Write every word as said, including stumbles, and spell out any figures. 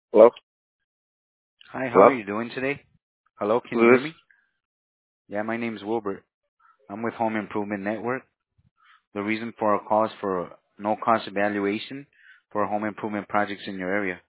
Hello? Hi, how Hello? are you doing today? Hello, can you Who hear is this? me? Yeah, my name's Wilbert. I'm with Home Improvement Network. The reason for our call is for no cost evaluation for home improvement projects in your area.